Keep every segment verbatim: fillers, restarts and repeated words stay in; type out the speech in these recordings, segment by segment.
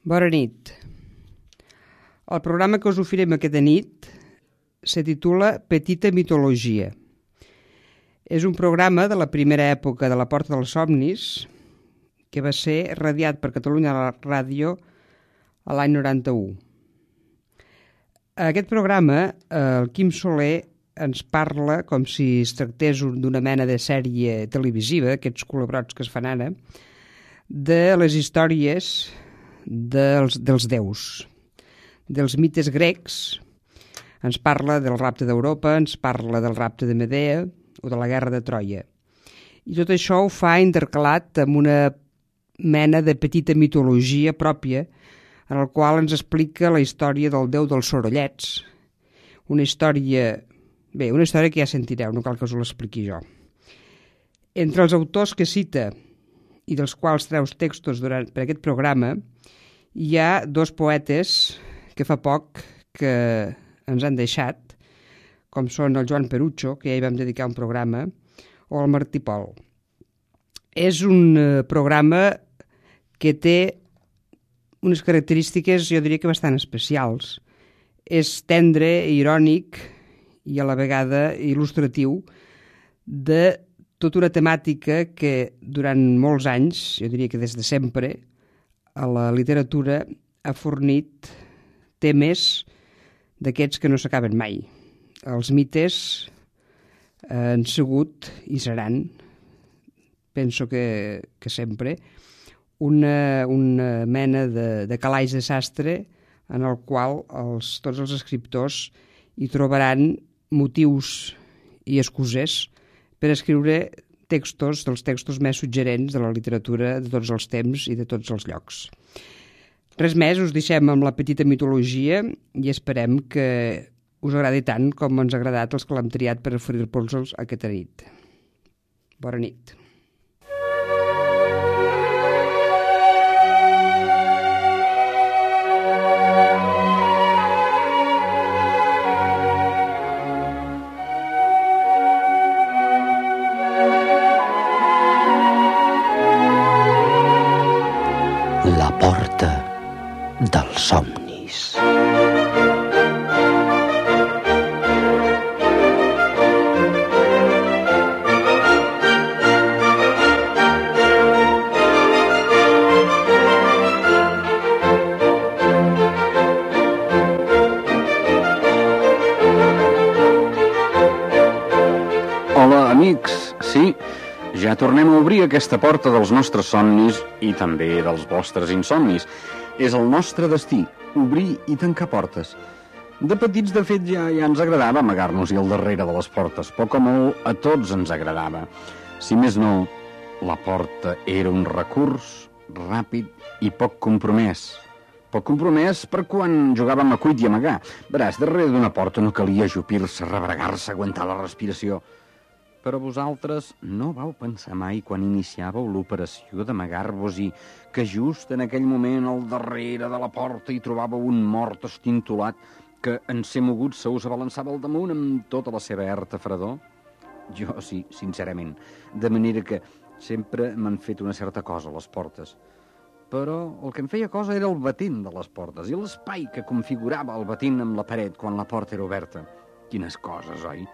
Bona nit. El programa que us oferim aquesta nit se titula Petita mitologia. És un programa de la primera època de la Porta dels Somnis que va ser radiat per Catalunya Ràdio a l'any noranta-u. A aquest programa el Quim Soler ens parla com si es tractés d'una mena de sèrie televisiva, aquests culebrots que es fan ara, de les històries dels, dels déus, dels mites grecs. Ens parla del rapte d'Europa, ens parla del rapte de Medea o de la guerra de Troia. I tot això ho fa intercalat amb una mena de petita mitologia pròpia en el qual ens explica la història del déu dels sorollets. Una història, bé, una història que ja sentireu, no cal que us l'expliqui jo. Entre els autors que cita i dels quals treus textos durant, per aquest programa, hi ha dos poetes que fa poc que ens han deixat, com són el Joan Perucho, que ja hi vam dedicar un programa, o el Martí Pol. És un eh, programa que té unes característiques, jo diria que bastant especials. És tendre, irònic i a la vegada il·lustratiu de tota una temàtica que durant molts anys, jo diria que des de sempre, a la literatura ha fornit temes d'aquests que no s'acaben mai. Els mites han sigut i seran, penso que, que sempre, una, una mena de, de calaix de sastre en el qual els, tots els escriptors hi trobaran motius i excuses per escriure textos dels textos més suggerents de la literatura de tots els temps i de tots els llocs. Res més, us deixem amb la petita mitologia i esperem que us agradi tant com ens ha agradat els que l'hem triat per oferir-vos aquesta nit. Bona nit. La porta dels somnis. Hola, amics. Sí, ja tornem a obrir aquesta porta dels nostres somnis i també dels vostres insomnis. És el nostre destí, obrir i tancar portes. De petits, de fet, ja, ja ens agradava amagar-nos-hi al darrere de les portes. Poc o molt, a tots ens agradava. Si més no, la porta era un recurs ràpid i poc compromès. Poc compromès per quan jugàvem a cuit i amagar. Veràs, darrere d'una porta no calia ajupir-se, rebregar-se, aguantar la respiració. Però vosaltres no vau pensar mai quan iniciàveu l'operació d'amagar-vos-hi que just en aquell moment al darrere de la porta hi trobàveu un mort estintolat que en ser mogut se us abalançava al damunt amb tota la seva erta fredor? Jo sí, sincerament. De manera que sempre m'han fet una certa cosa a les portes. Però el que em feia cosa era el batent de les portes i l'espai que configurava el batent amb la paret quan la porta era oberta. Quines coses, oi?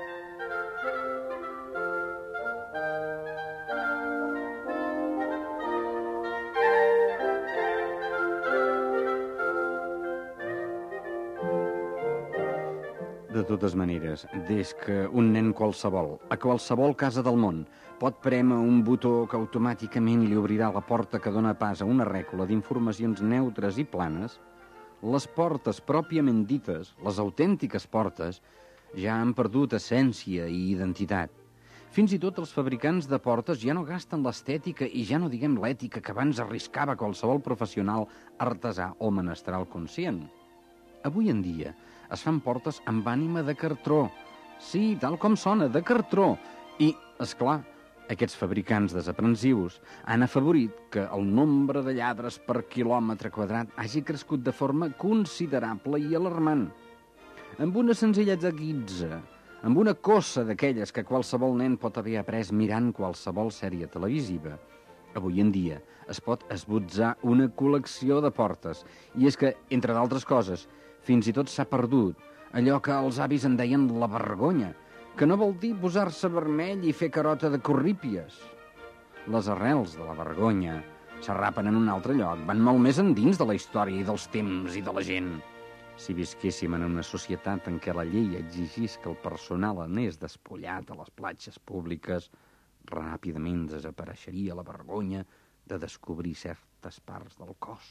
De totes maneres, des que un nen qualsevol, a qualsevol casa del món, pot prémer un botó que automàticament li obrirà la porta que dona pas a una rècula d'informacions neutres i planes, les portes pròpiament dites, les autèntiques portes, ja han perdut essència i identitat. Fins i tot els fabricants de portes ja no gasten l'estètica i ja no diguem l'ètica que abans arriscava qualsevol professional, artesà o menestral conscient. Avui en dia es fan portes amb ànima de cartró. Sí, tal com sona, de cartró. I, és clar, aquests fabricants desaprensius han afavorit que el nombre de lladres per quilòmetre quadrat hagi crescut de forma considerable i alarmant. Amb una senzillesa guitza, amb una cossa d'aquelles que qualsevol nen pot haver après mirant qualsevol sèrie televisiva, Avui en dia es pot esbotzar una col·lecció de portes, i és que, entre d'altres coses, fins i tot s'ha perdut allò que els avis en deien la vergonya, que no vol dir posar-se vermell i fer carota de corrípies. Les arrels de la vergonya s'arrapen en un altre lloc, van molt més endins de la història i dels temps i de la gent. Si visquéssim en una societat en què la llei exigís que el personal anés despullat a les platges públiques, ràpidament desapareixeria la vergonya de descobrir certes parts del cos.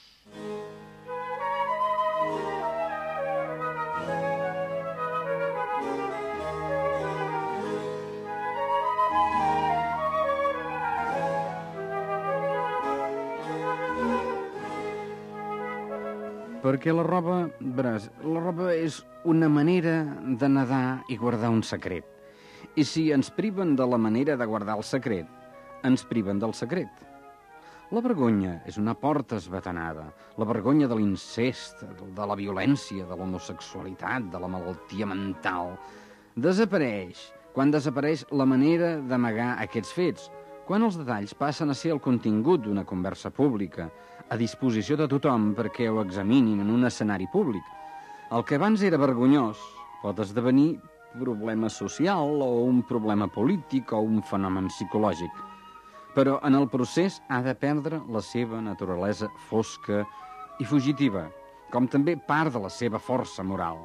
Perquè la roba, veràs, la roba és una manera de nedar i guardar un secret. I si ens priven de la manera de guardar el secret, ens priven del secret. La vergonya és una porta esbatanada, la vergonya de l'incest, de la violència, de l'homosexualitat, de la malaltia mental. Desapareix quan desapareix la manera d'amagar aquests fets, quan els detalls passen a ser el contingut d'una conversa pública, a disposició de tothom perquè ho examinin en un escenari públic. El que abans era vergonyós pot esdevenir problema social o un problema polític o un fenomen psicològic. Però en el procés ha de perdre la seva naturalesa fosca i fugitiva, com també part de la seva força moral.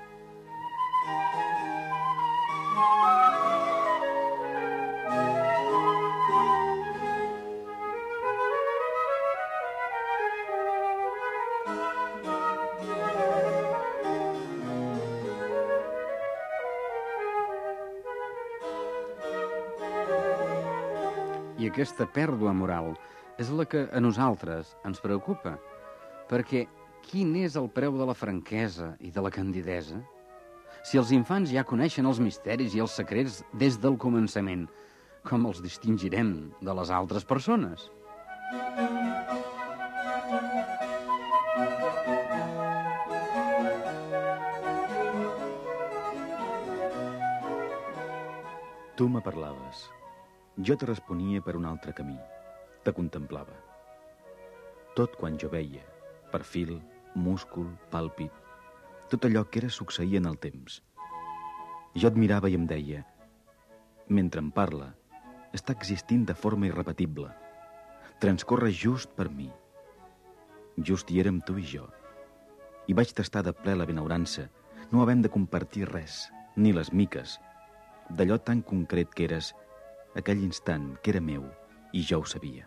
I aquesta pèrdua moral és la que a nosaltres ens preocupa, perquè quin és el preu de la franquesa i de la candidesa? Si els infants ja coneixen els misteris i els secrets des del començament, com els distingirem de les altres persones? Tu me parlaves. Jo te responia per un altre camí. Te contemplava. Tot quan jo veia, perfil, múscul, pàlpit, tot allò que era succeïa en el temps. Jo et mirava i em deia, mentre em parla, està existint de forma irrepetible. Transcorre just per mi. Just hi érem tu i jo. I vaig tastar de ple la benaurança, no havent de compartir res, ni les miques, d'allò tan concret que eres, aquell instant que era meu i jo ho sabia.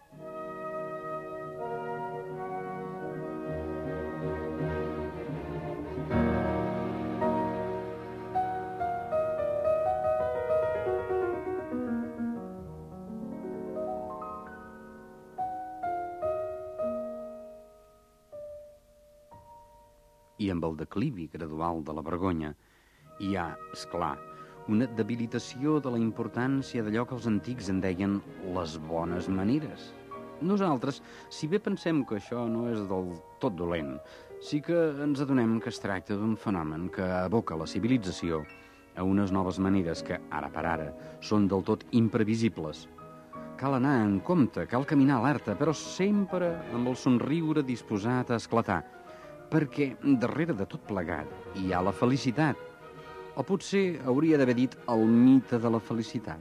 I amb el declivi gradual de la vergonya hi ha, esclar, una debilitació de la importància d'allò que els antics en deien les bones maneres. Nosaltres, si bé pensem que això no és del tot dolent, sí que ens adonem que es tracta d'un fenomen que aboca la civilització a unes noves maneres que, ara per ara, són del tot imprevisibles. Cal anar en compte, cal caminar alerta, però sempre amb el somriure disposat a esclatar, perquè darrere de tot plegat hi ha la felicitat. O potser hauria d'haver dit el mite de la felicitat.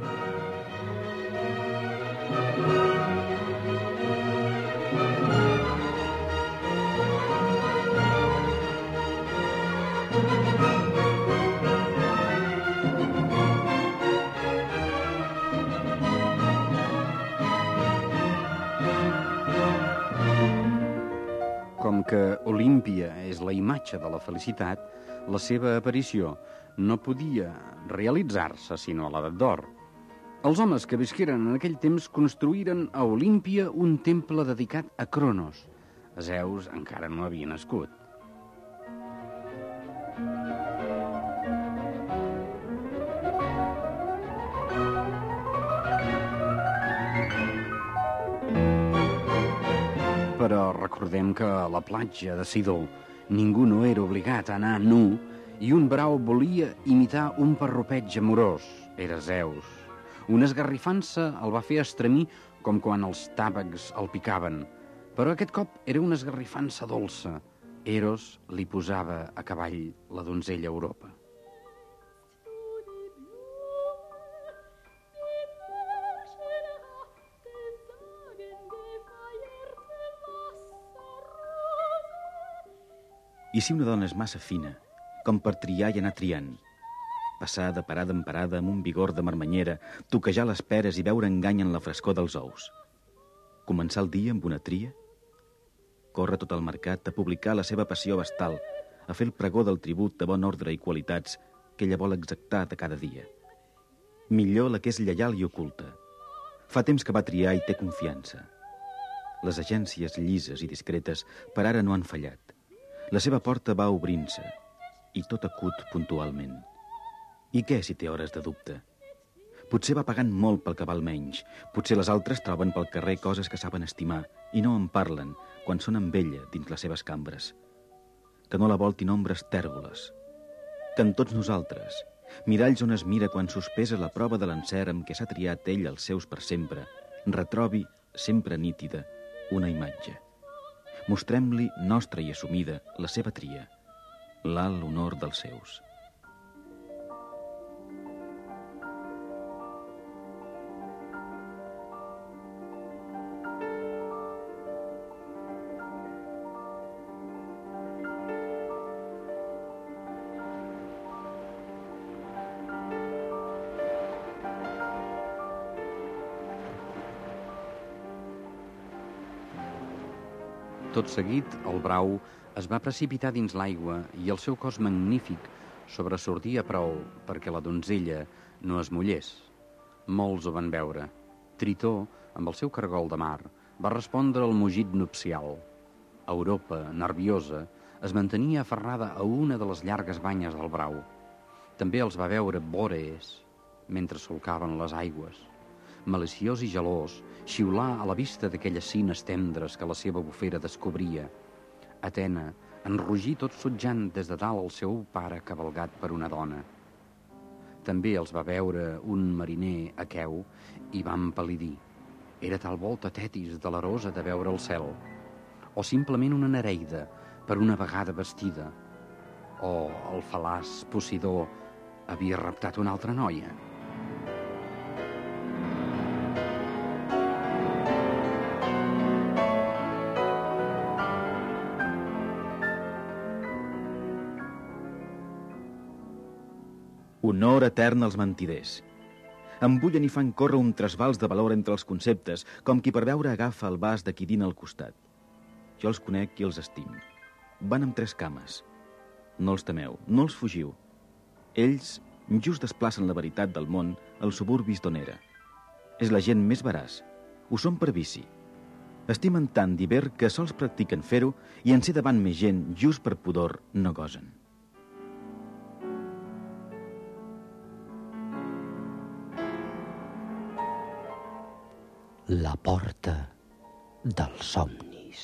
Com que Olímpia és la imatge de la felicitat, la seva aparició no podia realitzar-se sinó a l'edat d'or. Els homes que visqueren en aquell temps construïren a Olímpia un temple dedicat a Cronos. Zeus encara no havia nascut. Però recordem que a la platja de Sidó ningú no era obligat a anar nu i un brau volia imitar un parrupeig amorós. Era Zeus. Una esgarrifança el va fer estremir com quan els tàvecs el picaven, però aquest cop era una esgarrifança dolça. Eros li posava a cavall la donzella Europa. I si una dona és massa fina, com per triar i anar triant, passar de parada en parada amb un vigor de marmanyera, toquejar les peres i veure engany en la frescor dels ous. Començar el dia amb una tria? Córrer tot el mercat a publicar la seva passió vestal, a fer el pregó del tribut de bon ordre i qualitats que ella vol exactar de cada dia. Millor la que és lleial i oculta. Fa temps que va triar i té confiança. Les agències llises i discretes per ara no han fallat. La seva porta va obrint-se, i tot acut puntualment. I què si té hores de dubte? Potser va pagant molt pel que val menys, potser les altres troben pel carrer coses que saben estimar i no en parlen quan són amb ella dins les seves cambres. Que no la voltin ombres tèrboles. Que en tots nosaltres, miralls on es mira quan sospesa la prova de l'encert amb què s'ha triat ell els seus per sempre, retrobi, sempre nítida, una imatge. Mostrem-li, nostra i assumida, la seva tria, l'alt honor dels seus. Tot seguit, el brau es va precipitar dins l'aigua i el seu cos magnífic sobresortia prou perquè la donzella no es mullés. Molts ho van veure. Tritó, amb el seu cargol de mar, va respondre al mugit nupcial. Europa, nerviosa, es mantenia aferrada a una de les llargues banyes del brau. També els va veure Bòrees, mentre solcaven les aigües. Maliciós i gelós, xiular a la vista d'aquelles cines tendres que la seva bufera descobria. Atena, enrogir tot sotjant des de dalt el seu pare cavalgat per una dona. També els va veure un mariner aqueu i va empal·lidir. Era tal volta Tetis de l'Arosa de veure el cel. O simplement una Nereida, per una vegada vestida. O el fal·laç Posidó havia raptat una altra noia. Honor etern als mentiders. Embullen i fan córrer un trasbals de valor entre els conceptes, com qui per veure agafa el vas de qui dina al costat. Jo els conec i els estim. Van amb tres cames. No els temeu, no els fugiu. Ells just desplacen la veritat del món als suburbis d'on era. És la gent més veraç. Ho són per vici. Estimen tant d'hiver que sols practiquen fer-ho i en ser davant més gent just per pudor no gosen. La porta dels somnis.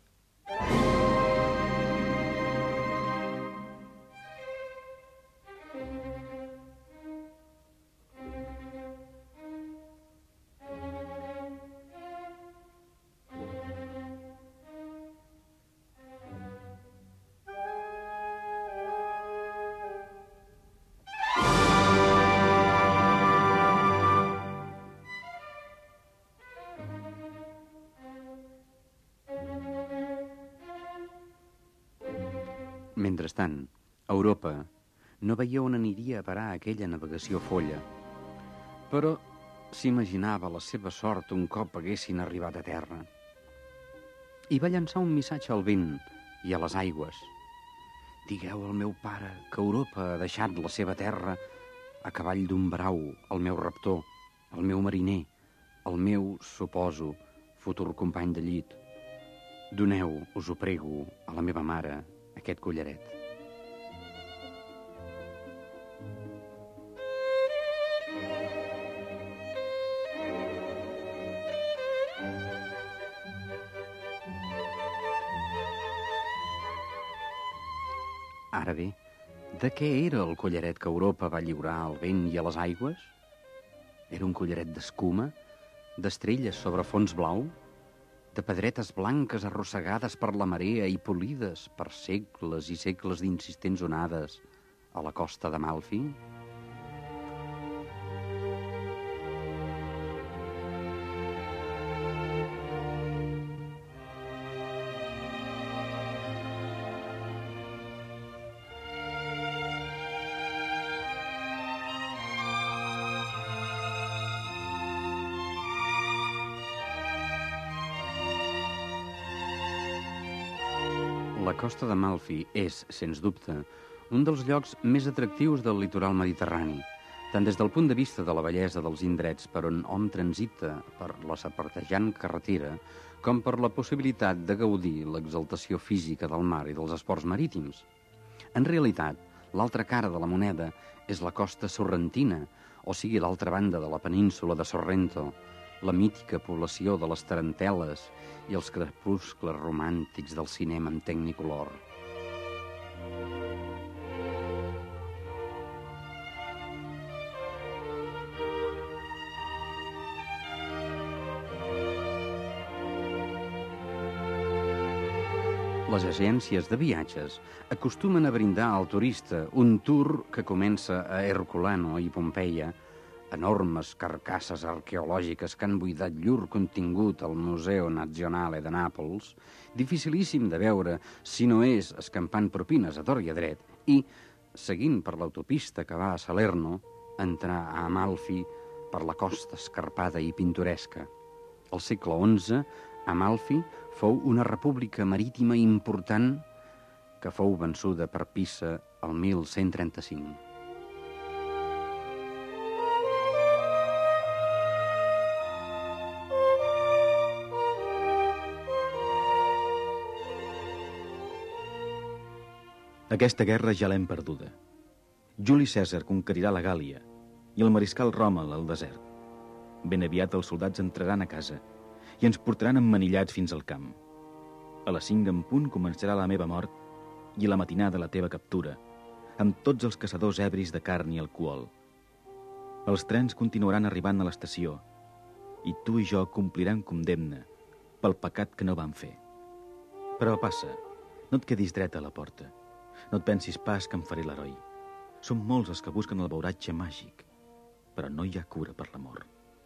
Mentrestant, Europa no veia on aniria a parar aquella navegació folla, però s'imaginava la seva sort un cop haguessin arribat a terra. I va llançar un missatge al vent i a les aigües. Digueu al meu pare que Europa ha deixat la seva terra a cavall d'un brau, el meu raptor, el meu mariner, el meu, suposo, futur company de llit. Doneu, us ho prego, a la meva mare, aquest collaret. Ara bé, de què era el collaret que Europa va lliurar al vent i a les aigües? Era un collaret d'escuma, d'estrelles sobre fons blau, de pedretes blanques arrossegades per la marea i polides per segles i segles d'insistents onades a la costa d'Amalfi? La costa d'Amalfi és, sens dubte, un dels llocs més atractius del litoral mediterrani, tant des del punt de vista de la bellesa dels indrets per on hom transita per la serpentejant carretera, com per la possibilitat de gaudir l'exaltació física del mar i dels esports marítims. En realitat, l'altra cara de la moneda és la costa sorrentina, o sigui, l'altra banda de la península de Sorrento, la mítica població de les tarantel·les i els crepuscles romàntics del cinema en tecnicolor. Les agències de viatges acostumen a brindar al turista un tour que comença a Herculano i Pompeia, enormes carcasses arqueològiques que han buidat llur contingut al Museo Nazionale de Nàpols, dificilíssim de veure si no és escampant propines a tort i a dret, i, seguint per l'autopista que va a Salerno, entrar a Amalfi per la costa escarpada i pintoresca. Al segle onze, Amalfi fou una república marítima important que fou vençuda per Pisa el mil cent trenta-cinc. Aquesta guerra ja l'hem perduda. Juli Cèsar conquerirà la Gàl·lia i el mariscal Ròmel al desert. Ben aviat els soldats entraran a casa i ens portaran emmanillats fins al camp. A les cinc en punt començarà la meva mort i la matinada la teva captura, amb tots els caçadors ebris de carn i alcohol. Els trens continuaran arribant a l'estació i tu i jo complirem condemna pel pecat que no vam fer. Però passa, no et quedis dret a la porta. No et pensis pas que em faré l'heroi. Són molts els que busquen el beuratge màgic, però no hi ha cura per l'amor.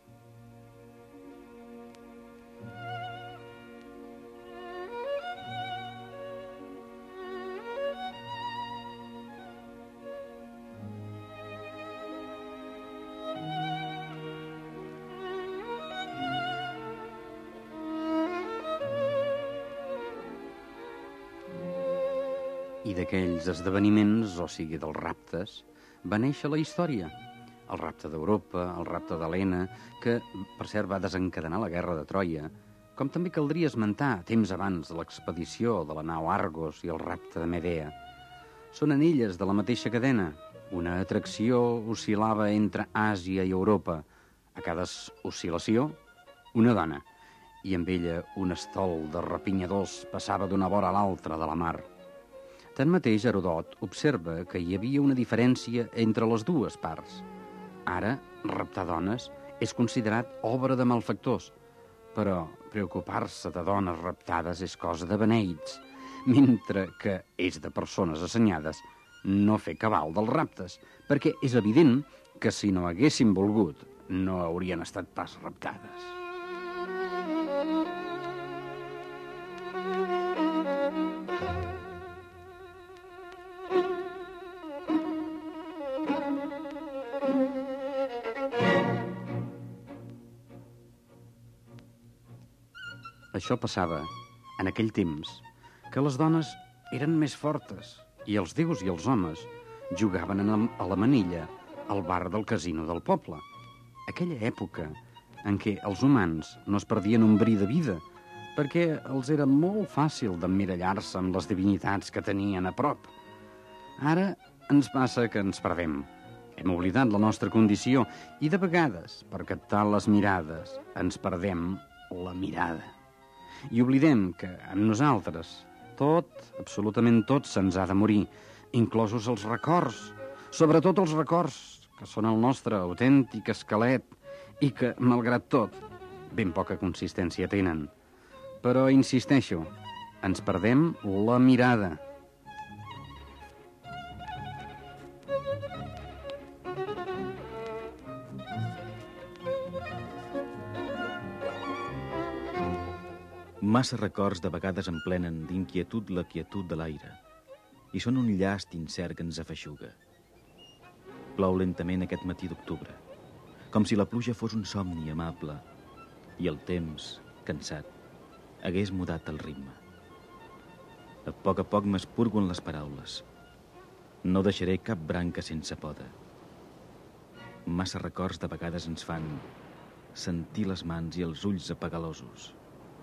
I d'aquells esdeveniments, o sigui, dels raptes, va néixer la història. El rapte d'Europa, el rapte d'Helena, que, per cert, va desencadenar la guerra de Troia, com també caldria esmentar, temps abans de l'expedició de la nau Argos i el rapte de Medea. Són anelles de la mateixa cadena. Una atracció oscil·lava entre Àsia i Europa. A cada oscil·lació, una dona, i amb ella un estol de rapinyadors passava d'una vora a l'altra de la mar. Tanmateix, Herodot observa que hi havia una diferència entre les dues parts. Ara, raptar dones és considerat obra de malfactors, però preocupar-se de dones raptades és cosa de beneits, mentre que és de persones assenyades no fer cabal dels raptes, perquè és evident que si no haguessin volgut no haurien estat pas raptades. Això passava, en aquell temps, que les dones eren més fortes i els déus i els homes jugaven a la manilla al bar del casino del poble. Aquella època en què els humans no es perdien un bri de vida perquè els era molt fàcil d'emmirallar-se amb les divinitats que tenien a prop. Ara ens passa que ens perdem. Hem oblidat la nostra condició i de vegades, per captar les mirades, ens perdem la mirada. I oblidem que amb nosaltres tot, absolutament tot, se'ns ha de morir, inclosos els records, sobretot els records, que són el nostre autèntic esquelet i que, malgrat tot, ben poca consistència tenen. Però insisteixo, ens perdem la mirada. Massa records de vegades emplenen d'inquietud la quietud de l'aire i són un llast incert que ens afeixuga. Plou lentament aquest matí d'octubre, com si la pluja fos un somni amable i el temps, cansat, hagués mudat el ritme. A poc a poc m'espurgo en les paraules. No deixaré cap branca sense poda. Massa records de vegades ens fan sentir les mans i els ulls apagalosos.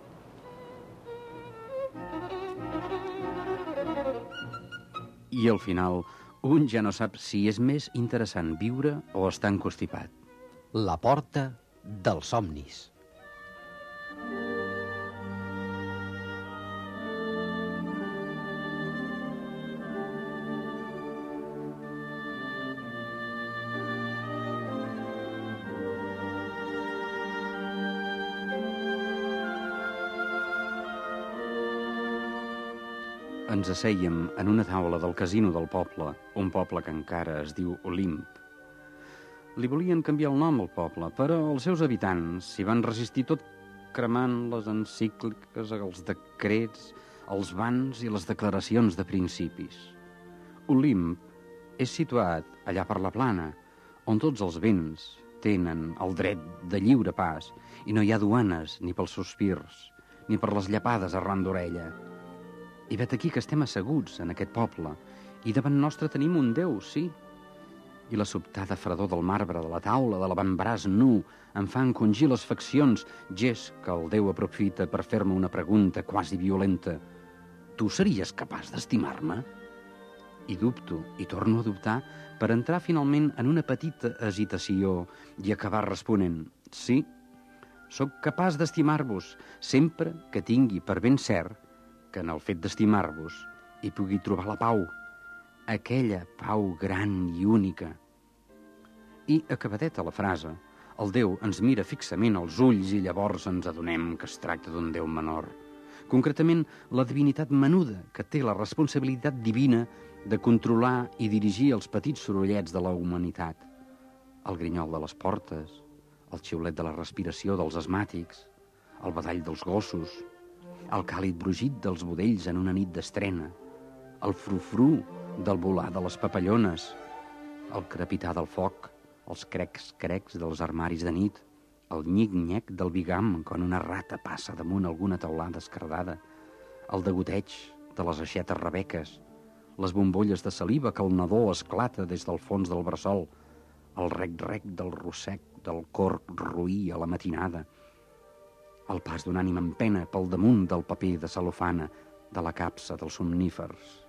I al final, un ja no sap si és més interessant viure o estar encostipat. La porta dels somnis. Ens assèiem en una taula del casino del poble, un poble que encara es diu Olimp. Li volien canviar el nom al poble, però els seus habitants s'hi van resistir tot cremant les encícliques, els decrets, els bans i les declaracions de principis. Olimp és situat allà per la plana, on tots els vents tenen el dret de lliure pas i no hi ha duanes ni pels sospirs, ni per les llepades arran d'orella. I vet aquí que estem asseguts en aquest poble i davant nostre tenim un déu, sí. I la sobtada fredor del marbre, de la taula, de l'avantbraç nu, em fa encongir les faccions, gest que el déu aprofita per fer-me una pregunta quasi violenta. Tu series capaç d'estimar-me? I dubto, i torno a dubtar, per entrar finalment en una petita hesitació i acabar responent: sí, sóc capaç d'estimar-vos, sempre que tingui per ben cert que en el fet d'estimar-vos hi pugui trobar la pau, aquella pau gran i única. I, acabadeta la frase, el Déu ens mira fixament als ulls i llavors ens adonem que es tracta d'un Déu menor. Concretament, la divinitat menuda, que té la responsabilitat divina de controlar i dirigir els petits sorollets de la humanitat. El grinyol de les portes, el xiulet de la respiració dels asmàtics, el badall dels gossos, el càlid brugit dels budells en una nit d'estrena, el frufru del volar de les papallones, el crepitar del foc, els crecs-crecs dels armaris de nit, el nyic-nyec del bigam quan una rata passa damunt alguna teulada escardada, el degoteig de les aixetes rebeques, les bombolles de saliva que el nadó esclata des del fons del bressol, el rec-rec del rossec del corc roí a la matinada, el pas d'un ànima en pena pel damunt del paper de cel·lofana de la capsa dels somnífers.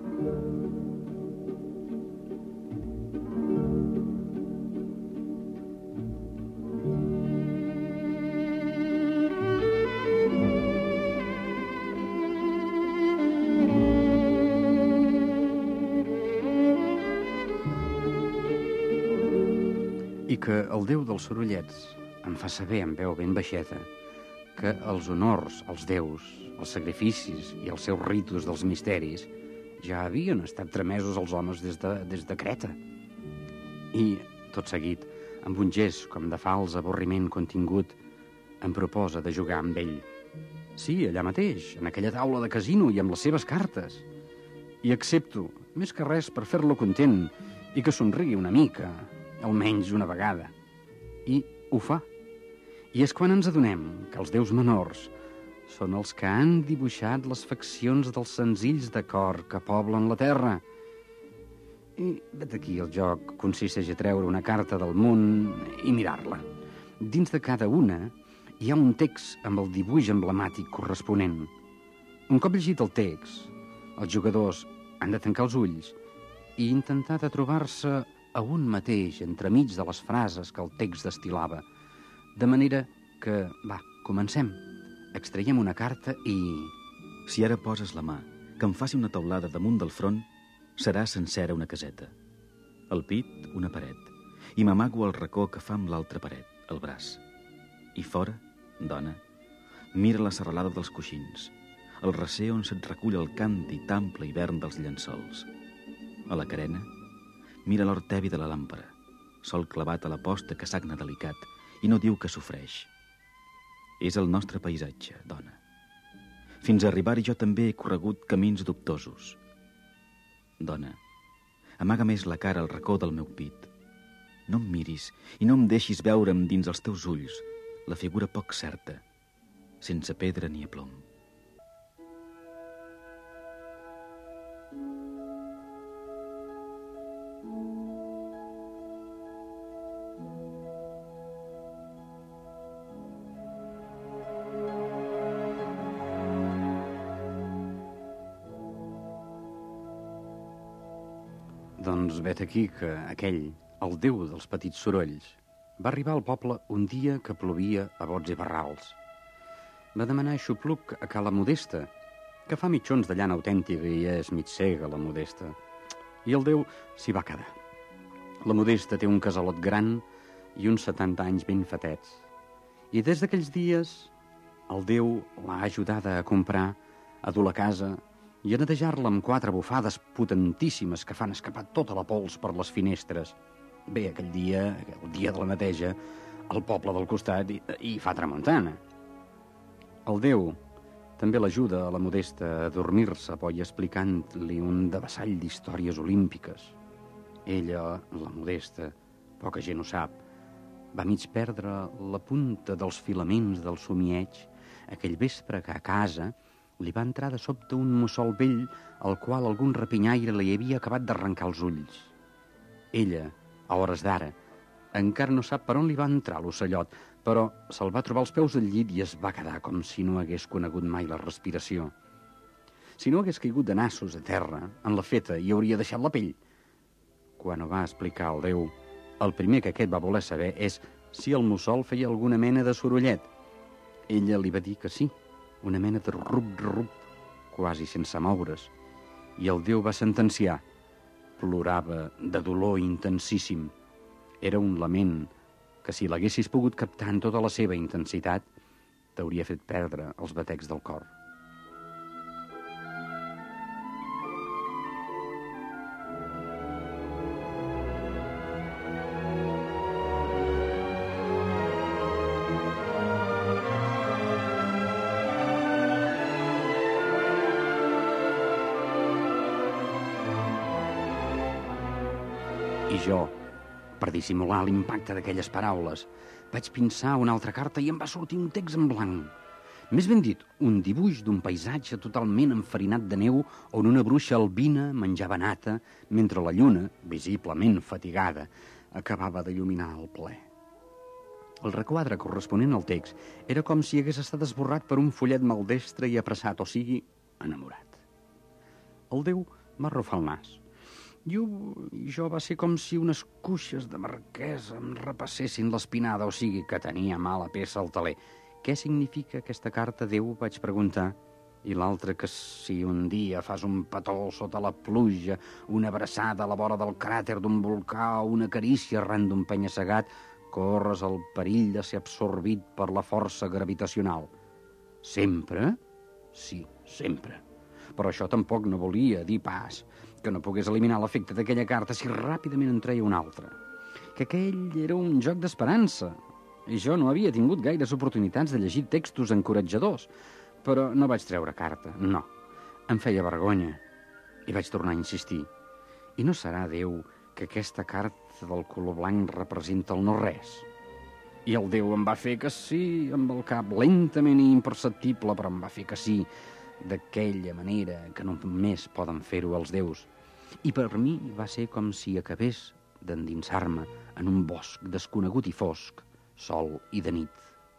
I que el Déu dels sorollets em fa saber en veu ben baixeta que els honors als déus, els sacrificis i els seus ritus dels misteris ja havien estat tramesos als homes des de, des de Creta. I, tot seguit, amb un gest com de fals avorriment contingut, em proposa de jugar amb ell. Sí, allà mateix, en aquella taula de casino i amb les seves cartes. I accepto, més que res per fer-lo content i que somrigui una mica, almenys una vegada. I ho fa. I és quan ens adonem que els déus menors són els que han dibuixat les faccions dels senzills de cor que poblen la terra. I vet aquí el joc consisteix a treure una carta del munt i mirar-la. Dins de cada una hi ha un text amb el dibuix emblemàtic corresponent. Un cop llegit el text, els jugadors han de tancar els ulls i intentar de trobar-se a un mateix entremig de les frases que el text destil·lava. De manera que, va, comencem. Extraiem una carta i... Si ara poses la mà, que em faci una taulada damunt del front, serà sencera una caseta. Al pit, una paret. I m'amago al racó que fa amb l'altra paret, el braç. I fora, Dona, mira la serralada dels coixins, el recer on se't recull el càndid ample hivern dels llençols. A la carena, mira l'or tebi de la làmpara, sol clavat a la posta que sagna delicat i no diu que sofreix. És el nostre paisatge, dona. Fins a arribar-hi jo també he corregut camins dubtosos. Dona, amaga més la cara al racó del meu pit. No em miris i no em deixis veure'm dins els teus ulls la figura poc certa, sense pedra ni aplom. Doncs vet aquí que aquell, el déu dels petits sorolls, va arribar al poble un dia que plovia a bots i barrals. Va demanar xupluc a ca la Modesta, que fa mitjons de llana autèntica i és mig cega, la Modesta. I el déu s'hi va quedar. La Modesta té un casalot gran i uns setanta anys ben fatets. I des d'aquells dies el déu l'ha ajudada a comprar, a dur la casa i a netejar-la amb quatre bufades potentíssimes que fan escapar tota la pols per les finestres. Bé, aquell dia, el dia de la neteja, el poble del costat hi, hi fa tramuntana. El déu també l'ajuda a la Modesta a dormir-se, poi explicant-li un devessall d'històries olímpiques. Ella, la Modesta, poca gent ho sap, va mig perdre la punta dels filaments del somieig aquell vespre que a casa li va entrar de sobte un mussol vell al qual algun rapinyaire li havia acabat d'arrencar els ulls. Ella, a hores d'ara, encara no sap per on li va entrar l'ocellot, però se'l va trobar als peus del llit i es va quedar com si no hagués conegut mai la respiració. Si no hagués caigut de nassos a terra, en la feta hi hauria deixat la pell. Quan ho va explicar al déu, el primer que aquest va voler saber és si el mussol feia alguna mena de sorollet. Ella li va dir que sí, una mena de rup-rup, quasi sense moure's, i el déu va sentenciar. Plorava de dolor intensíssim. Era un lament que, si l'haguessis pogut captar en tota la seva intensitat, t'hauria fet perdre els batecs del cor. I jo, per dissimular l'impacte d'aquelles paraules, vaig pinçar una altra carta i em va sortir un text en blanc. Més ben dit, un dibuix d'un paisatge totalment enfarinat de neu on una bruixa albina menjava nata mentre la lluna, visiblement fatigada, acabava d'il·luminar el ple. El requadre corresponent al text era com si hagués estat esborrat per un follet maldestre i apressat, o sigui, enamorat. El déu va arrufar el nas. Jo, jo va ser com si unes cuixes de marquesa em repassessin l'espinada, o sigui que tenia mala peça al taler. Què significa aquesta carta, Déu? Vaig preguntar. I l'altra, que si un dia fas un petó sota la pluja, una abraçada a la vora del cràter d'un volcà o una carícia arran d'un penya-segat, corres el perill de ser absorbit per la força gravitacional. Sempre? Sí, sempre. Però això tampoc no volia dir pas que no pogués eliminar l'efecte d'aquella carta si ràpidament en treia una altra. Que aquell era un joc d'esperança. I jo no havia tingut gaires oportunitats de llegir textos encoratjadors, però no vaig treure carta, no. Em feia vergonya. I vaig tornar a insistir. I no serà, Déu, que aquesta carta del color blanc representa el no-res? I el Déu em va fer que sí, amb el cap lentament i imperceptible, però em va fer que sí, d'aquella manera que només poden fer-ho els déus. I per mi va ser com si acabés d'endinsar-me en un bosc desconegut i fosc, sol i de nit.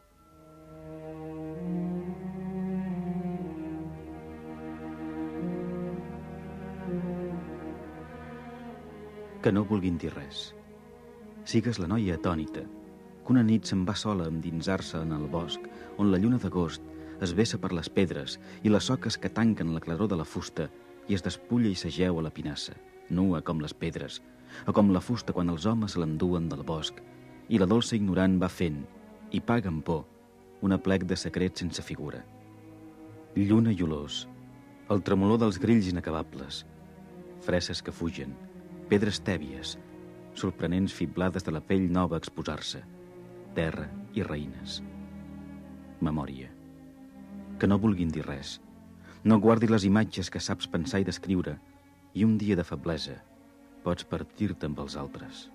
Que no vulguin dir res. Sigues la noia atònita, que una nit se'n va sola a endinsar-se en el bosc, on la lluna d'agost es vessa per les pedres i les soques que tanquen la claror de la fusta i es despulla i s'ageu a la pinassa, nua com les pedres, o com la fusta quan els homes l'enduen del bosc, i la dolça ignorant va fent, i paga amb por, un aplec de secrets sense figura. Lluna i olors, el tremolor dels grills inacabables, freses que fugen, pedres tèbies, sorprenents fiblades de la pell nova a exposar-se, terra i raïnes. Memòria. Que no vulguin dir res. No guardis les imatges que saps pensar i descriure, i un dia de feblesa pots partir-te amb els altres.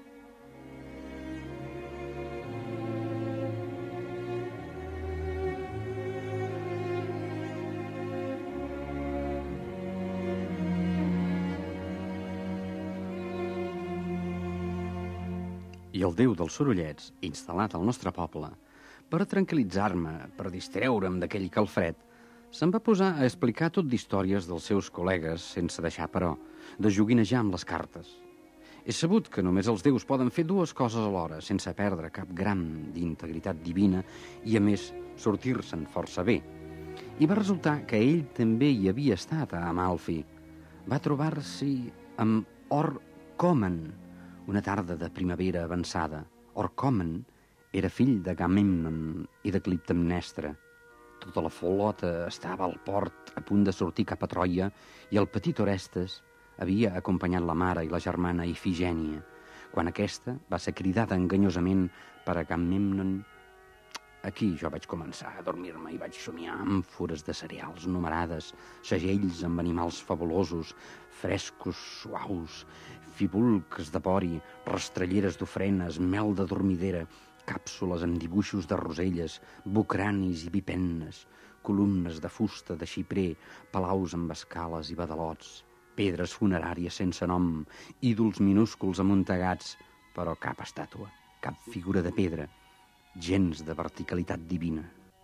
I el déu dels sorollets, instal·lat al nostre poble, per tranquil·litzar-me, per distreure'm d'aquell calfred, se'n va posar a explicar tot d'històries dels seus col·legues, sense deixar, però, de joguinejar amb les cartes. És sabut que només els déus poden fer dues coses alhora, sense perdre cap gram d'integritat divina i, a més, sortir-se'n força bé. I va resultar que ell també hi havia estat a Amalfi. Va trobar-s'hi amb Orcomen, una tarda de primavera avançada. Orcomen era fill de Agamèmnon i de Clitemnestra. Tota la flota estava al port a punt de sortir cap a Troia i el petit Orestes havia acompanyat la mare i la germana Ifigènia, quan aquesta va ser cridada enganyosament per Agamèmnon. Aquí jo vaig començar a dormir-me i vaig somiar àmfores de cereals numerades, segells amb animals fabulosos, frescos suaus, fibulcs de vori, rastrelleres d'ofrenes, mel de dormidera, càpsules amb dibuixos de roselles, bucranis i bipennes, columnes de fusta de xiprer, palaus amb escales i badalots, pedres funeràries sense nom, ídols minúsculs amuntegats, però cap estàtua, cap figura de pedra, gens de verticalitat divina.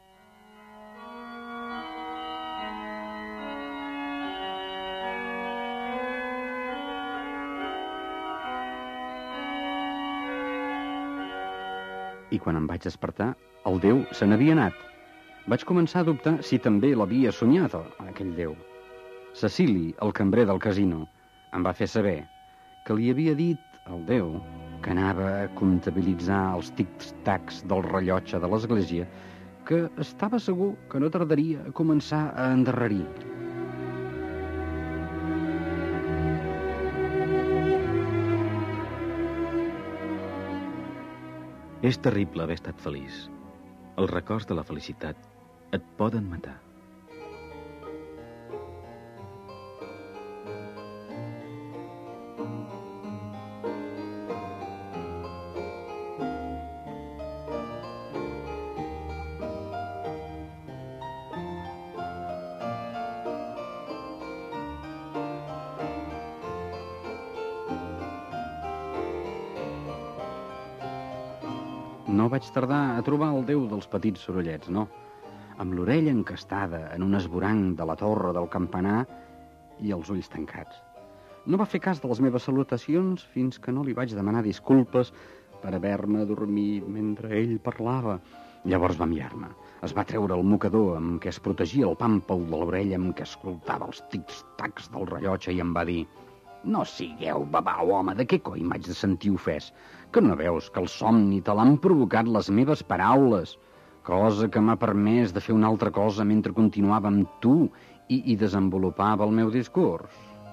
I quan em vaig despertar, el déu se n'havia anat. Vaig començar a dubtar si també l'havia somiat, aquell déu. Cecili, el cambrer del casino, em va fer saber que li havia dit al déu que anava a comptabilitzar els tic-tacs del rellotge de l'església, que estava segur que no tardaria a començar a endarrerir. És terrible haver estat feliç. Els records de la felicitat et poden matar. No vaig tardar a trobar el déu dels petits sorollets, no. Amb l'orella encastada en un esvoranc de la torre del campanar i els ulls tancats. No va fer cas de les meves salutacions fins que no li vaig demanar disculpes per haver-me adormit mentre ell parlava. Llavors va mirar-me. Es va treure el mocador amb què es protegia el pàmpol de l'orella amb què escoltava els tic-tacs del rellotge i em va dir: «No sigueu babau, home, de què coi m'haig de sentir ofès? Que no veus que el somni te l'han provocat les meves paraules? Cosa que m'ha permès de fer una altra cosa mentre continuava amb tu i, i desenvolupava el meu discurs».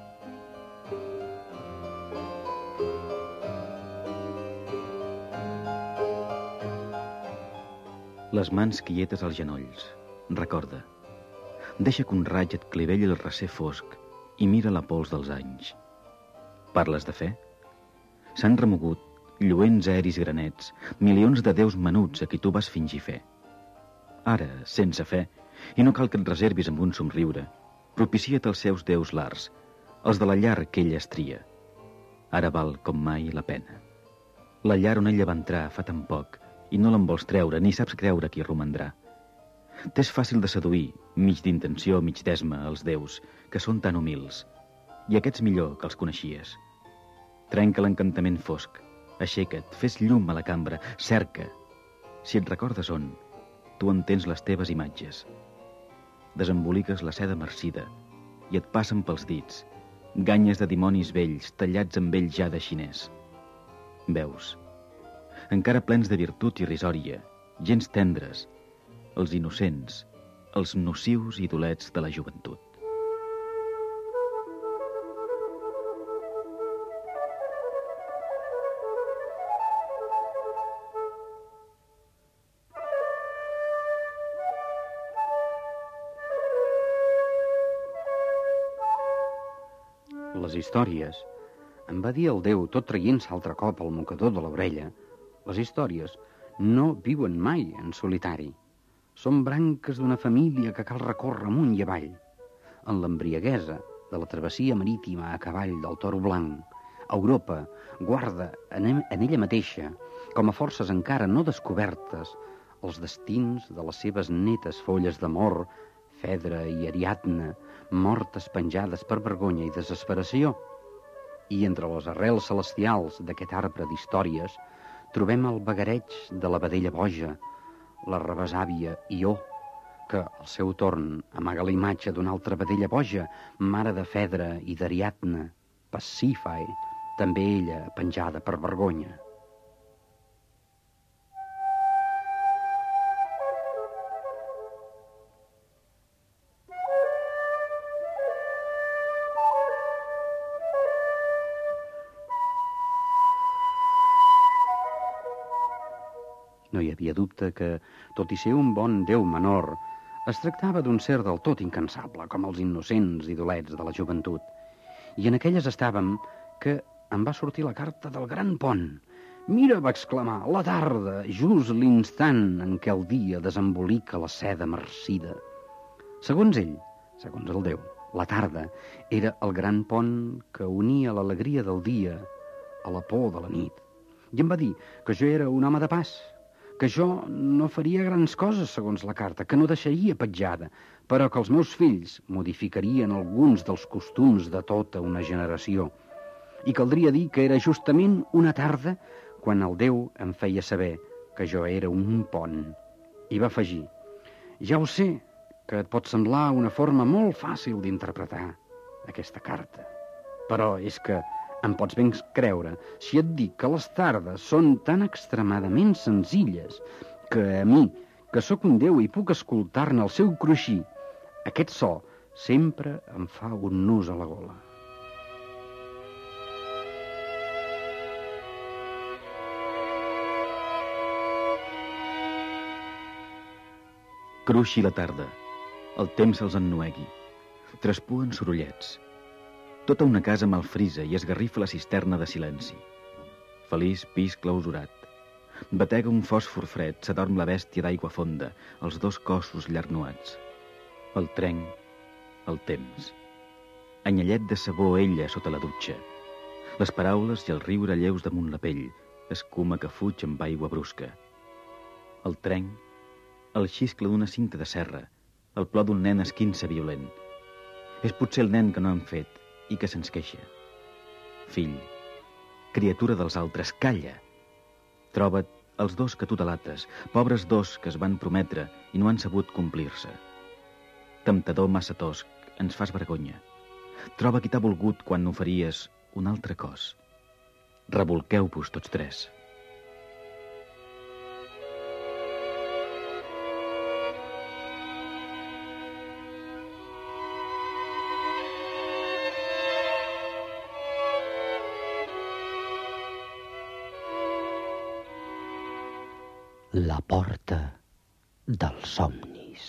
Les mans quietes als genolls. Recorda. Deixa que un raig et clivelli el recer fosc i mira la pols dels anys. Parles de fe? S'han remogut, lluents aeris granets, milions de déus menuts a qui tu vas fingir fe. Ara, sense fe, i no cal que et reservis amb un somriure, propicia't els seus déus lars, els de la llar que ella estria. Ara val com mai la pena. La llar on ella va entrar fa tan poc, i no l'en vols treure, ni saps creure qui romandrà. T'és fàcil de seduir, mig d'intenció, mig d'esma, els déus, que són tan humils, i aquests millor que els coneixies. Trenca l'encantament fosc, aixeca't, fes llum a la cambra, cerca. Si et recordes on, tu entens les teves imatges. Desemboliques la seda marcida i et passen pels dits ganyes de dimonis vells tallats amb ell ja de xinès. Veus, encara plens de virtut irrisòria, gens tendres, els innocents, els nocius idolets de la joventut. Les històries, em va dir el Déu tot traient-se altre cop el mocador de l'orella, les històries no viuen mai en solitari. Són branques d'una família que cal recórrer amunt i avall. En l'embriaguesa de la travessia marítima a cavall del Toro Blanc, Europa guarda en ella mateixa, com a forces encara no descobertes, els destins de les seves netes folles d'amor, Fedra i Ariadna, mortes penjades per vergonya i desesperació. I entre les arrels celestials d'aquest arbre d'històries trobem el vagareig de la vedella boja, la rebesàvia Ió, que al seu torn amaga la imatge d'una altra vedella boja, mare de Fedra i d'Ariadna, Passífae, també ella penjada per vergonya. No hi havia dubte que, tot i ser un bon déu menor, es tractava d'un ser del tot incansable, com els innocents idolets de la joventut. I en aquelles estàvem que em va sortir la carta del gran pont. «Mira», va exclamar, «la tarda, just l'instant en què el dia desembolica la seda marcida». Segons ell, segons el Déu, la tarda era el gran pont que unia l'alegria del dia a la por de la nit. I em va dir que jo era un home de pas, que jo no faria grans coses, segons la carta, que no deixaria petjada, però que els meus fills modificarien alguns dels costums de tota una generació. I caldria dir que era justament una tarda quan el Déu em feia saber que jo era un pont. I va afegir, ja ho sé, que et pot semblar una forma molt fàcil d'interpretar aquesta carta, però és que em pots ben creure si et dic que les tardes són tan extremadament senzilles que a mi, que sóc un déu i puc escoltar-ne el seu cruixir, aquest so sempre em fa un nus a la gola. Cruixi la tarda, el temps se'ls ennuegui, traspuen sorollets. Tota una casa malfrisa i esgarrifa la cisterna de silenci. Feliç pis clausurat. Batega un fòsfor fred, s'adorm la bèstia d'aigua fonda, els dos cossos llargnuats. El trenc, el temps. Anyellet de sabó ella sota la dutxa. Les paraules i el riure lleus damunt la pell, escuma que fuig amb aigua brusca. El trenc, el xiscle d'una cinta de serra, el plor d'un nen esquinça violent. És potser el nen que no han fet i que se'ns queixa. Fill, criatura dels altres, calla! Troba't els dos que tu delates, pobres dos que es van prometre i no han sabut complir-se. Temptador massa tosc, ens fas vergonya. Troba qui t'ha volgut quan n'oferies un altre cos. Rebolqueu-vos tots tres. La porta dels somnis.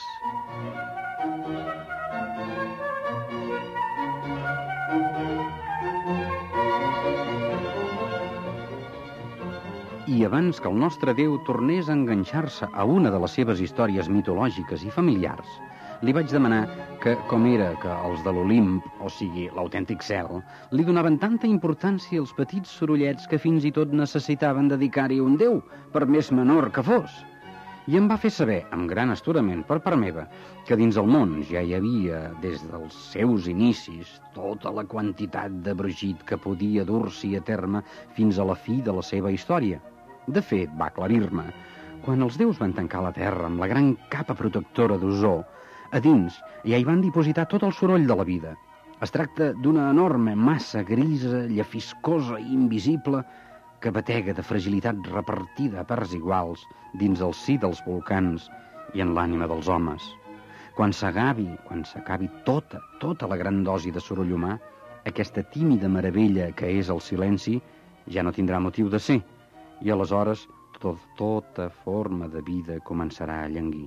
I abans que el nostre Déu tornés a enganxar-se a una de les seves històries mitològiques i familiars, li vaig demanar que, com era que els de l'Olimp, o sigui, l'autèntic cel, li donaven tanta importància als petits sorollets que fins i tot necessitaven dedicar-hi un déu, per més menor que fos. I em va fer saber, amb gran astorament per part meva, que dins el món ja hi havia, des dels seus inicis, tota la quantitat de brogit que podia dur-s'hi a terme fins a la fi de la seva història. De fet, va aclarir-me, quan els déus van tancar la terra amb la gran capa protectora d'ozó, a dins ja hi van dipositar tot el soroll de la vida. Es tracta d'una enorme massa grisa, llefiscosa i invisible que batega de fragilitat repartida a parts iguals dins el si dels volcans i en l'ànima dels homes. Quan s'acabi, quan s'acabi tota, tota la gran dosi de soroll humà, aquesta tímida meravella que és el silenci ja no tindrà motiu de ser, i aleshores tot, tota forma de vida començarà a llanguir.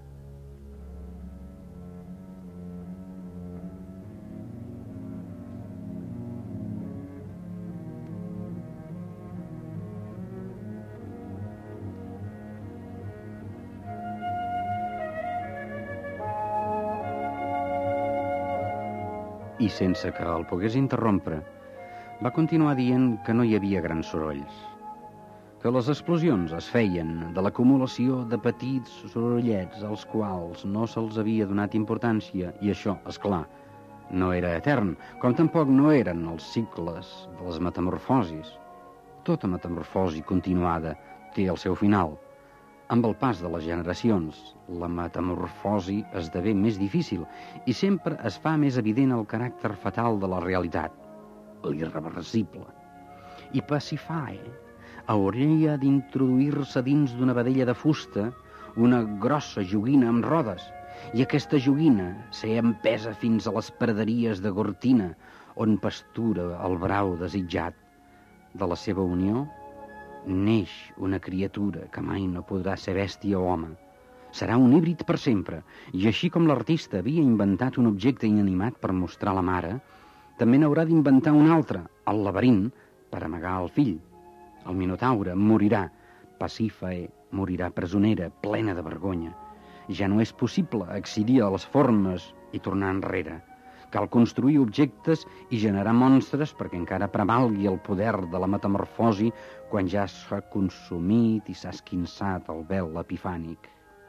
I sense que el pogués interrompre, va continuar dient que no hi havia grans sorolls, que les explosions es feien de l'acumulació de petits sorollets als quals no se'ls havia donat importància, i això, és clar, no era etern, com tampoc no eren els cicles de les metamorfosis. Tota metamorfosi continuada té el seu final. Amb el pas de les generacions, la metamorfosi esdevé més difícil i sempre es fa més evident el caràcter fatal de la realitat, l'irreversible. I Pasífae hauria d'introduir-se dins d'una vedella de fusta, una grossa joguina amb rodes, i aquesta joguina ser empesa fins a les praderies de Gortina, on pastura el brau desitjat. De la seva unió neix una criatura que mai no podrà ser bèstia o home. Serà un híbrid per sempre, i així com l'artista havia inventat un objecte inanimat per mostrar la mare, també n'haurà d'inventar un altre, el laberint, per amagar el fill. El Minotaure morirà, Pasífae morirà presonera, plena de vergonya. Ja no és possible accedir a les formes i tornar enrere. Cal construir objectes i generar monstres perquè encara prevalgui el poder de la metamorfosi quan ja s'ha consumit i s'ha esquinçat el vel epifànic.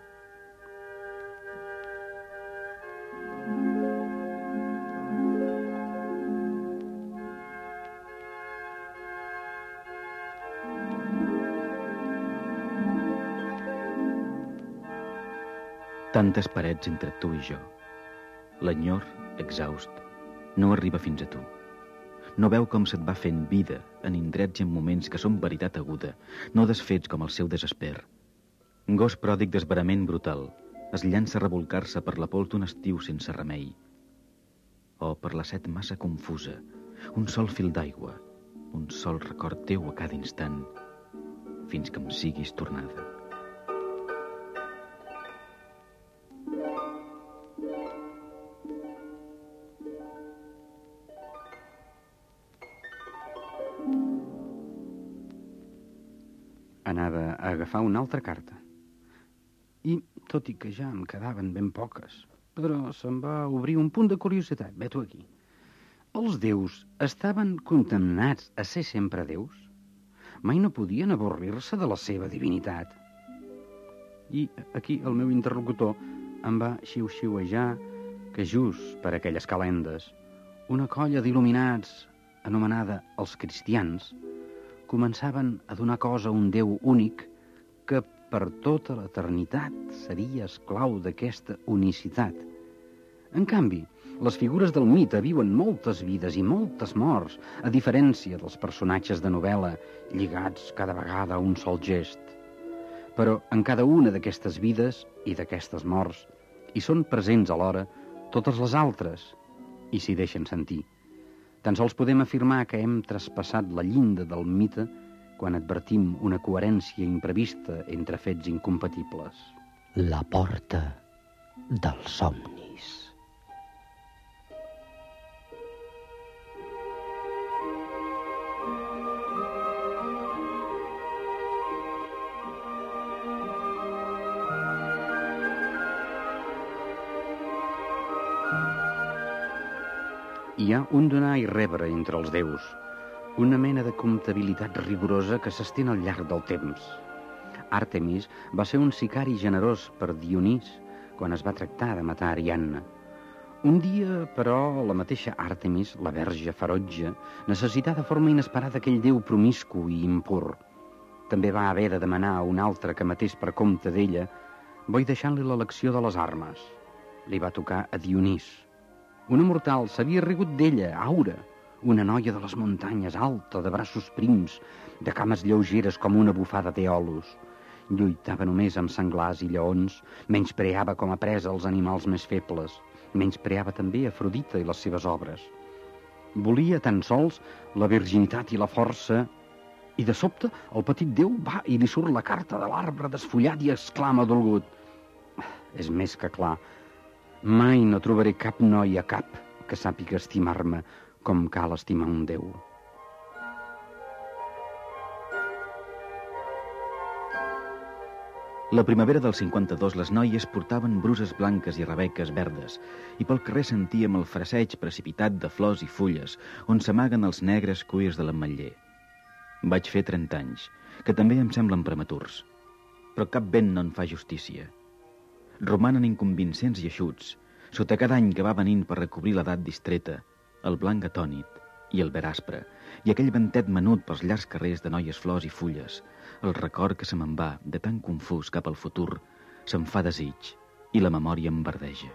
Tantes parets entre tu i jo. L'enyor, exhaust, no arriba fins a tu. No veu com se't va fent vida en indrets i en moments que són veritat aguda, no desfets com el seu desesper. Un gos pròdig d'esverament brutal es llança a revolcar-se per la pols d'un estiu sense remei. O per la set massa confusa, un sol fil d'aigua, un sol record teu a cada instant, fins que em siguis tornada. Anava a agafar una altra carta. I, tot i que ja em quedaven ben poques, però se'm va obrir un punt de curiositat, vet-ho aquí. Els déus estaven condemnats a ser sempre déus? Mai no podien avorrir-se de la seva divinitat? I aquí el meu interlocutor em va xiu-xiuejar que just per aquelles calendes una colla d'il·luminats anomenada els cristians començaven a donar cosa a un Déu únic que per tota l'eternitat seria esclau d'aquesta unicitat. En canvi, les figures del mite viuen moltes vides i moltes morts, a diferència dels personatges de novel·la lligats cada vegada a un sol gest. Però en cada una d'aquestes vides i d'aquestes morts hi són presents alhora totes les altres i s'hi deixen sentir. Tan sols podem afirmar que hem traspassat la llinda del mite quan advertim una coherència imprevista entre fets incompatibles. La porta dels somnis. Hi ha un donar i rebre entre els déus, una mena de comptabilitat rigorosa que s'estén al llarg del temps. Àrtemis va ser un sicari generós per Dionís quan es va tractar de matar Ariadna. Un dia, però, la mateixa Àrtemis, la verge ferotge, necessità de forma inesperada aquell déu promiscu i impur. També va haver de demanar a un altre que matés per compte d'ella, boi deixant-li l'elecció de les armes. Li va tocar a Dionís. Una mortal s'havia rigut d'ella, Aura, una noia de les muntanyes, alta, de braços prims, de cames lleugeres com una bufada d'Eolus. Lluitava només amb senglars i lleons, menyspreava com a presa els animals més febles, menyspreava també Afrodita i les seves obres. Volia tan sols la virginitat i la força, i de sobte el petit déu va i li surt la carta de l'arbre desfullat i exclama dolgut: és més que clar, mai no trobaré cap noia, cap, que sàpiga estimar-me com cal estimar un déu. La primavera del cinquanta-dos les noies portaven bruses blanques i rebeques verdes i pel carrer sentíem el fraseig precipitat de flors i fulles on s'amaguen els negres cuirs de l'ametller. Vaig fer trenta anys, que també em semblen prematurs, però cap vent no en fa justícia. Romanen inconvincents i eixuts, sota cada any que va venint per recobrir l'edat distreta, el blanc atònit i el verd aspre, i aquell ventet menut pels llargs carrers de noies flors i fulles, el record que se me'n va, de tan confús cap al futur, se'm fa desig i la memòria em verdeja.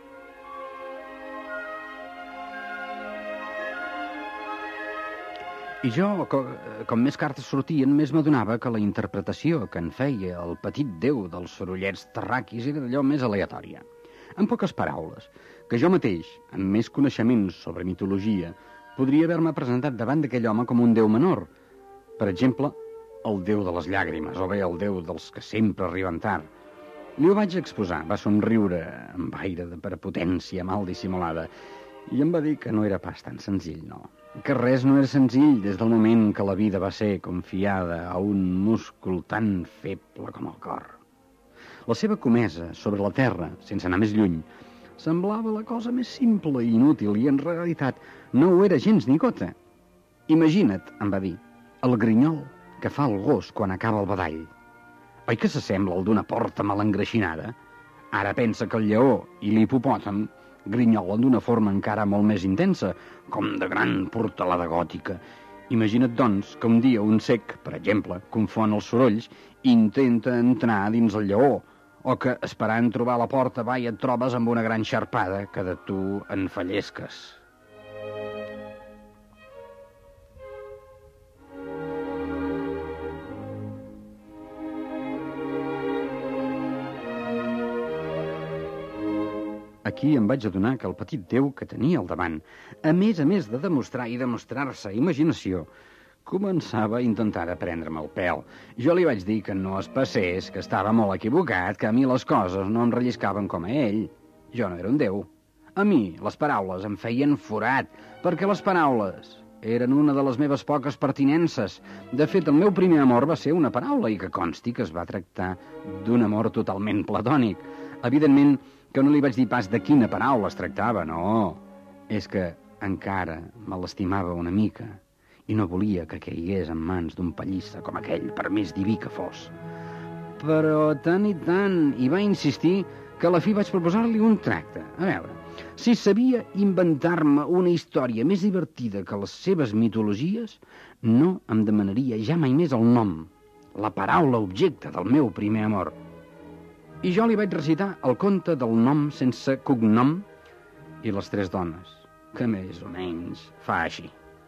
I jo, com, com més cartes sortien, més m'adonava que la interpretació que en feia el petit déu dels sorollets terraquis era d'allò més aleatòria. En poques paraules, que jo mateix, amb més coneixements sobre mitologia, podria haver-me presentat davant d'aquell home com un déu menor. Per exemple, el déu de les llàgrimes, o bé el déu dels que sempre arriben tard. Li ho vaig exposar, va somriure amb aire de prepotència mal dissimulada, i em va dir que no era pas tan senzill, no. Que res no era senzill des del moment que la vida va ser confiada a un múscul tan feble com el cor. La seva comesa sobre la terra, sense anar més lluny, semblava la cosa més simple i inútil, i en realitat no ho era gens ni gota. Imagina't, em va dir, el grinyol que fa el gos quan acaba el badall. Oi que s'assembla al d'una porta mal engreixinada? Ara pensa que el lleó i l'hipopòtam grinyolen d'una forma encara molt més intensa, com de gran portalada gòtica. Imagina't, doncs, que un dia un cec, per exemple, confon els sorolls i intenta entrar dins el lleó, o que, esperant trobar la porta, va i et trobes amb una gran xarpada que de tu enfallesques. Aquí em vaig adonar que el petit déu que tenia al davant, a més a més de demostrar i demostrar-se imaginació, començava a intentar prendre-me el pèl. Jo li vaig dir que no es passés, que estava molt equivocat, que a mi les coses no em relliscaven com a ell. Jo no era un déu. A mi les paraules em feien forat, perquè les paraules eren una de les meves poques pertinences. De fet, el meu primer amor va ser una paraula, i que consti que es va tractar d'un amor totalment platònic. Evidentment que no li vaig dir pas de quina paraula es tractava, no. És que encara me l'estimava una mica i no volia que caigués en mans d'un pallissa com aquell, per més diví que fos. Però tant i tant hi va insistir que a la fi vaig proposar-li un tracte. A veure, si sabia inventar-me una història més divertida que les seves mitologies, no em demanaria ja mai més el nom, la paraula objecte del meu primer amor. I jo li vaig recitar el conte del nom sense cognom i les tres dones, que més o menys fa així.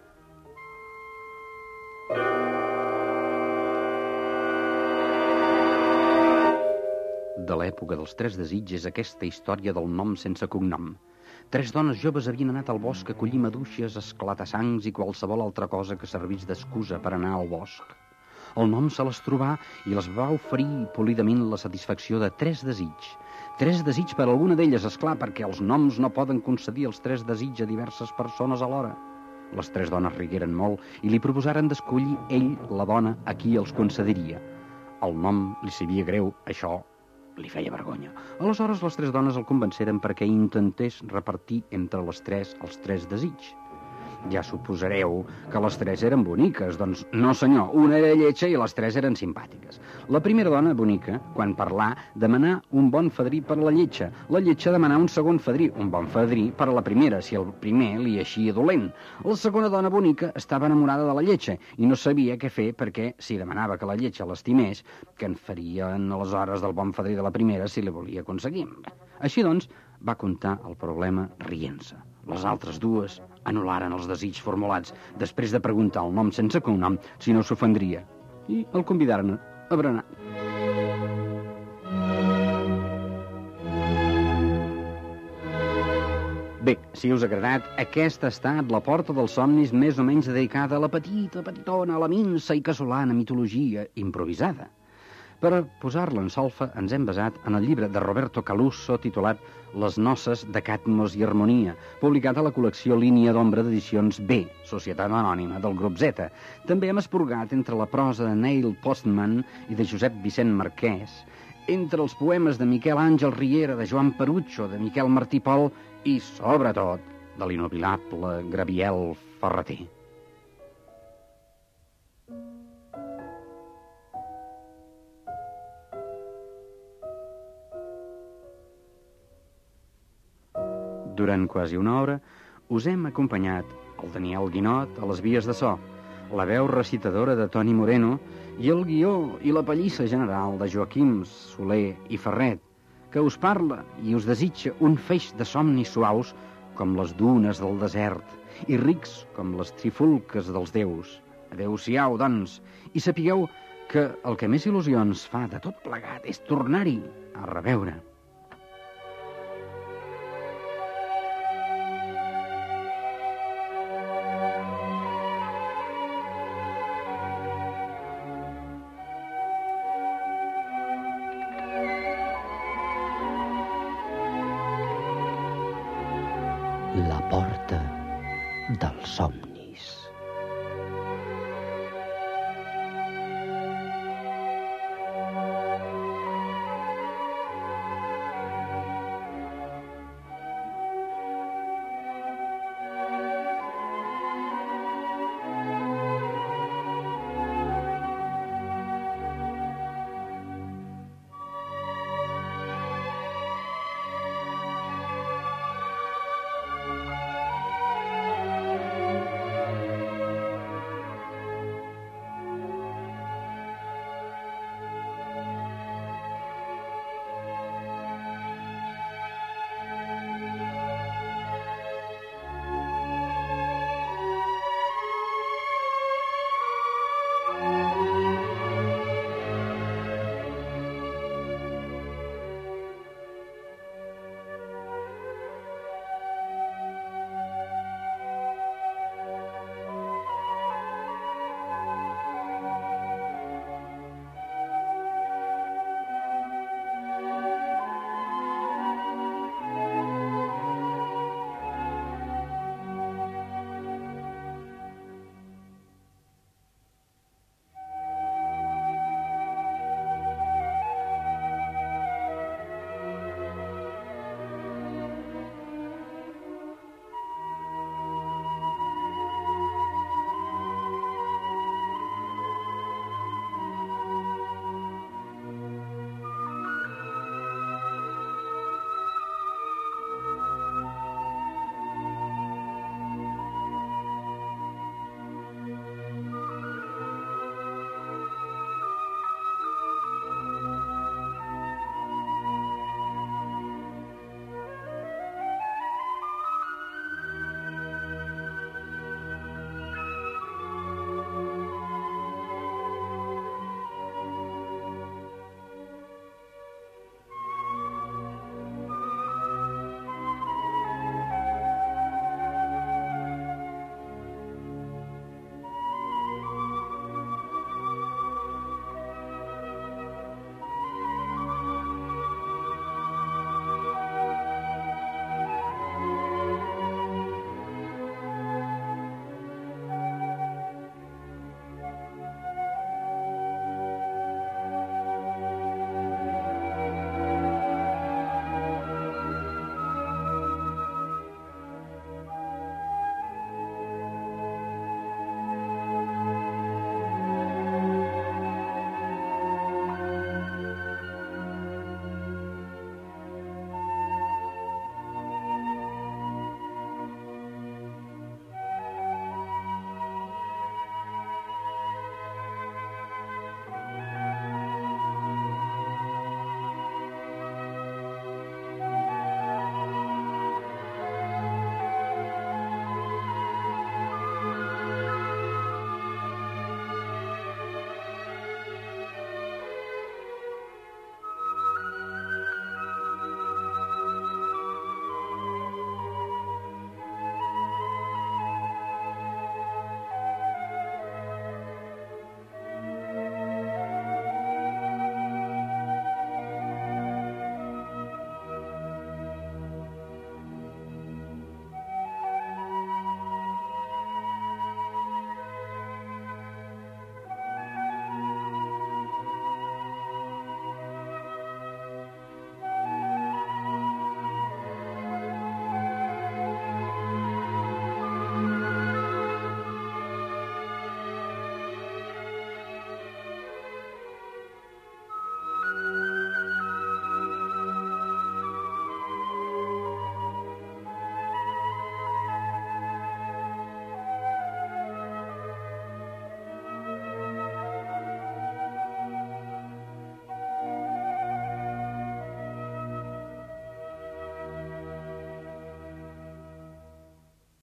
De l'època dels tres desitges, aquesta història del nom sense cognom. Tres dones joves havien anat al bosc a collir maduixes, esclatassancs i qualsevol altra cosa que servís d'excusa per anar al bosc. El nom se les trobà i les va oferir polidament la satisfacció de tres desig. Tres desig per alguna d'elles, esclar, perquè els noms no poden concedir els tres desig a diverses persones alhora. Les tres dones rigueren molt i li proposaren d'escollir ell la dona a qui els concediria. El nom li sabia greu, això li feia vergonya. Aleshores les tres dones el convenceren perquè intentés repartir entre les tres els tres desigs. Ja suposareu que les tres eren boniques. Doncs no, senyor, una era lletja i les tres eren simpàtiques. La primera dona, bonica, quan parlà, demanà un bon fadrí per a la lletja. La lletja demanà un segon fadrí, un bon fadrí per a la primera, si el primer li eixia dolent. La segona dona bonica estava enamorada de la lletja i no sabia què fer perquè, si demanava que la lletja l'estimés, que en farien aleshores del bon fadrí de la primera si li volia aconseguir. Així doncs, va contar el problema rient-se. Les altres dues anul·laren els desigs formulats després de preguntar el nom sense cognom si no s'ofendria, i el convidaren a berenar. Bé, si us ha agradat, aquesta ha estat la Porta dels Somnis més o menys dedicada a la petita, petitona, a la minsa i casolana mitologia improvisada. Per posar-la en solfa ens hem basat en el llibre de Roberto Calusso titulat Les noces de Catmos i Harmonia, publicat a la col·lecció Línia d'Ombra d'edicions B, Societat Anònima del Grup Z. També hem esporgat entre la prosa de Neil Postman i de Josep Vicent Marquès, entre els poemes de Miquel Àngel Riera, de Joan Perucho, de Miquel Martí Pol i, sobretot, de l'inoblidable Graviel Ferreter. Durant quasi una hora us hem acompanyat el Daniel Guinot a les vies de so, la veu recitadora de Toni Moreno i el guió i la pallissa general de Joaquim Soler i Ferret, que us parla i us desitja un feix de somnis suaus com les dunes del desert i rics com les trifulques dels déus. Adéu-siau, doncs, i sapigueu que el que més il·lusions fa de tot plegat és tornar-hi a reveure. La porta del somni.